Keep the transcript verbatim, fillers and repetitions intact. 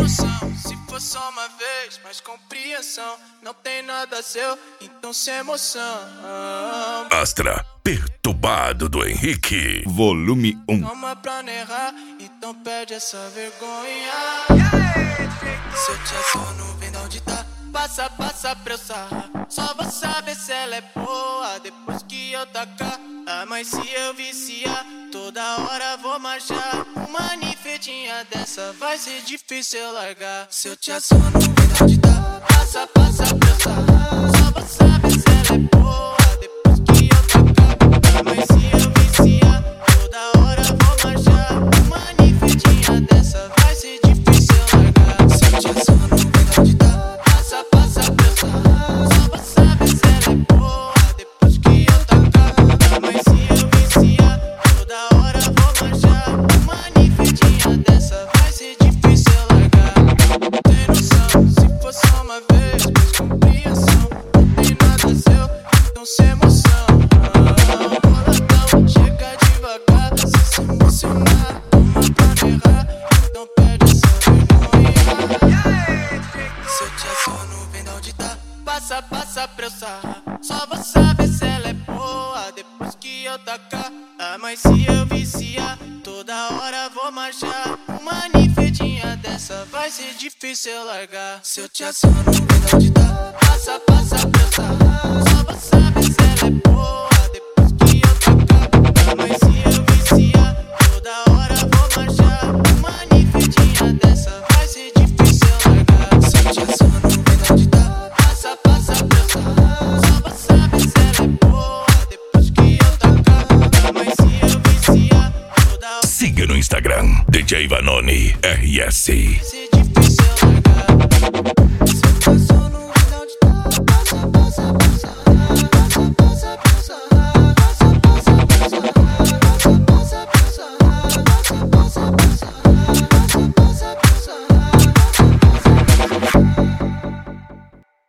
noção, se for só uma vez, mais compreensão. Não tem nada seu, então sem emoção. Astra Perturbado do Henrique, volume um. Toma pra não errar, então perde essa vergonha. Se eu te assono, vem da onde tá. Passa, passa pra eu sarrar. Só vou saber se ela é boa depois que eu tacar. Ah, mas se eu viciar, toda hora vou marchar. Uma ninfetinha dessa vai ser difícil eu largar. Se eu te assono, vem da onde tá. Passa, passa pra eu sarrar. Só vou saber se ela é boa depois que eu tacar. Ah, mas se eu viciar, toda hora vou marchar. Uma ninfetinha dessa vai ser difícil eu largar. Se eu te assono, vem da onde tá. Passa, passa pra eu sarrar. Só vou saber se ela é boa depois que eu tacar. Ah, mas se eu viciar, toda hora vou marchar. Uma ninfetinha dessa vai ser difícil eu largar. Tem noção, se for só uma vez, mais compreensão. Não tem nada seu, então sem emoção. Boladão, chega devagar, se se emocionar. Toma pra não errar, então perde essa vergonha. Se eu te assono, vem da onde tá. Passa, passa pra eu sarrar. Só vou saber se ela é boa depois que eu tacar. Ah, mas se eu viciar, toda hora vou marchar. Uma ninfetinha dessa vai ser difícil eu largar. Se eu te assono, vem da onde tá. Passa, passa pra eu sarrar. Só vou saber se ela é boa depois que eu tacar. Ah, mas se eu viciar, toda hora vou marchar. Uma ninfetinha dessa vai ser difícil eu largar. Se eu te assono, vem da onde tá. Passa, passa pra eu sarrar. Só vou saber se ela é boa depois que eu tacar. Ah, mas se eu viciar, toda hora Siga no Instagram, D J Vanoni R S.